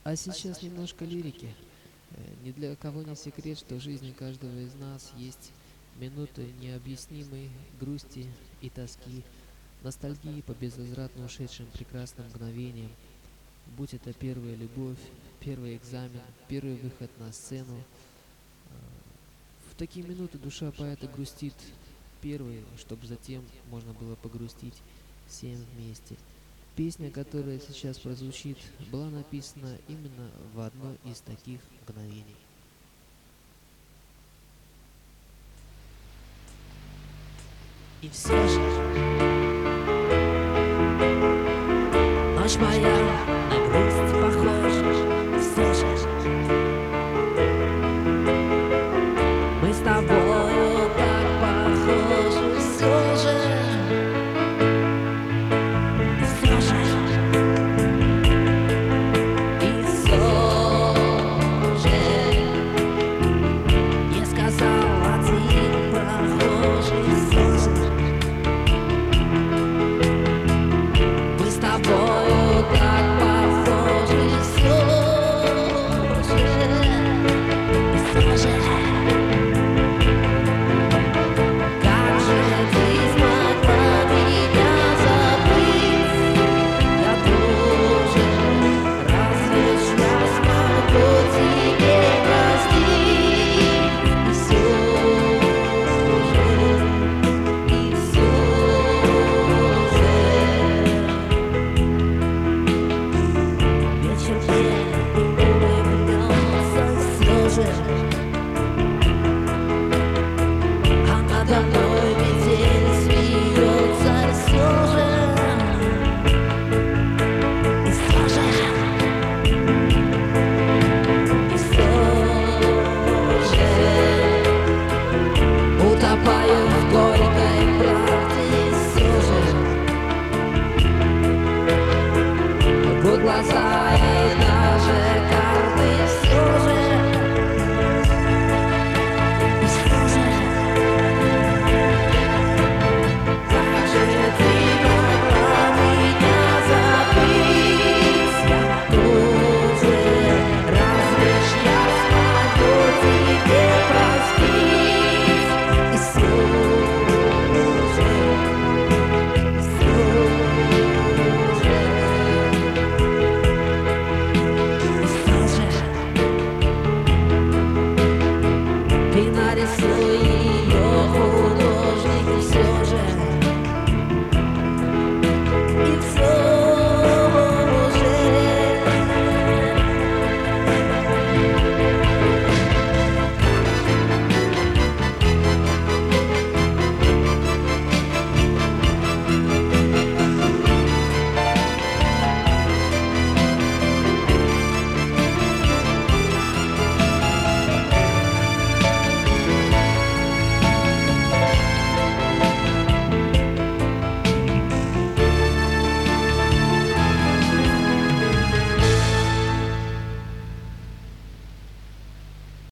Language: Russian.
А сейчас немножко лирики. Ни для кого не секрет, что в жизни каждого из нас есть минуты необъяснимой грусти и тоски, ностальгии по безвозвратно ушедшим прекрасным мгновениям, будь это первая любовь, первый экзамен, первый выход на сцену. В такие минуты душа поэта грустит первой, чтобы затем можно было погрустить всем вместе. Песня, которая сейчас прозвучит, была написана именно в одно из таких мгновений. И все же ночь моя на грусть похожа. Все же мы с тобою так похожи. Все же не сказал один прохожий. Мы с тобою так похожи. Все же как же ты смогла меня забыть? Я тоже, разве ж я смогу тебе простить? И все вечер мне улыбнется. Все же а надо мной метель смеется. Все же и все же утопаю в горькой правде. Все же глаза и даже